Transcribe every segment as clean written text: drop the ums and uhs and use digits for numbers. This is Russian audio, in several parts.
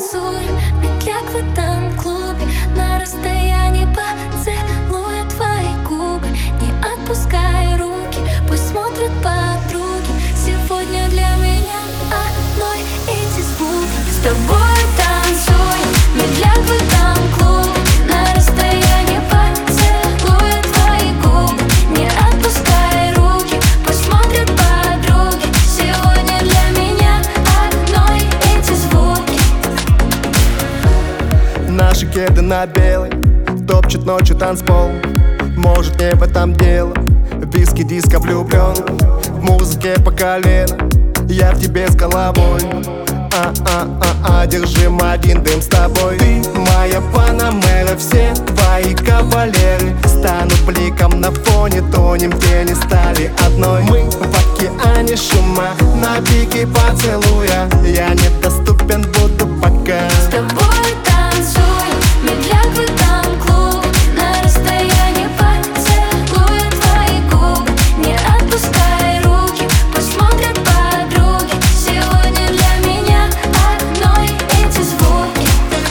танцуй, медляк в этом клубе. На расстоянии поцелуя твои губы. Не отпускай руки, пусть смотрят подруги. Сегодня для меня одной эти звуки. С тобой танцуй, медляк в этом клубе. На расстоянии поцелуя твои губы. Не отпускай руки, пусть смотрят подруги. Сегодня для меня одной эти звуки. Наши кеды на белый топчет ночью танцпол. Может, не в этом дело. Виски, диско, влюблен в музыке по колено. Я в тебе с головой. Держим один дым с тобой. Ты моя панамера, все твои кавалеры станут бликом на фоне, тонем в тени стали одной. Мы в океане шума, на пике поцелуя. Я недоступен буду пока. С тобой танцуй, медляк в этом клубе. На расстоянии поцелуя твои губы. Не отпускай руки, пусть смотрят подруги. Сегодня для меня одной эти звуки.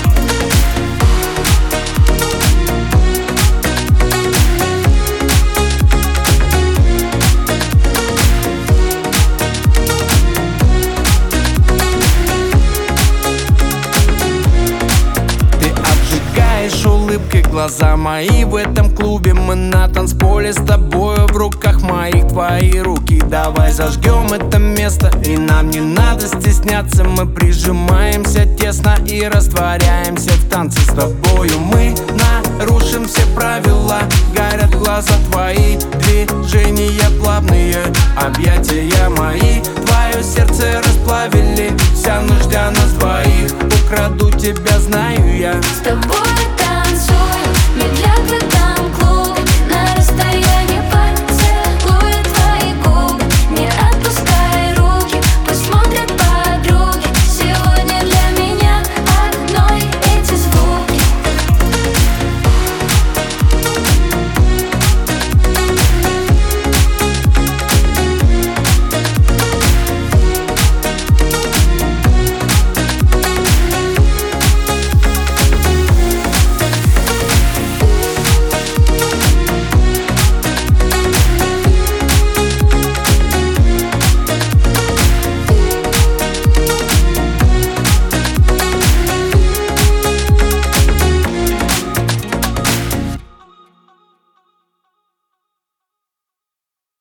Ты обжигаешь улыбкой глаза мои в этом клубе. Мы на танцполе с тобою, в руках моих твои руки. Давай зажгем это место, и нам не надо стесняться. Мы прижимаемся тесно и растворяемся в танце с тобою. Мы нарушим все правила, горят глаза твои. Движения плавные, объятия мои. Твое сердце расплавили, вся нужда нас двоих. Украду тебя, знаю я. С тобой танцуй, медляк в этом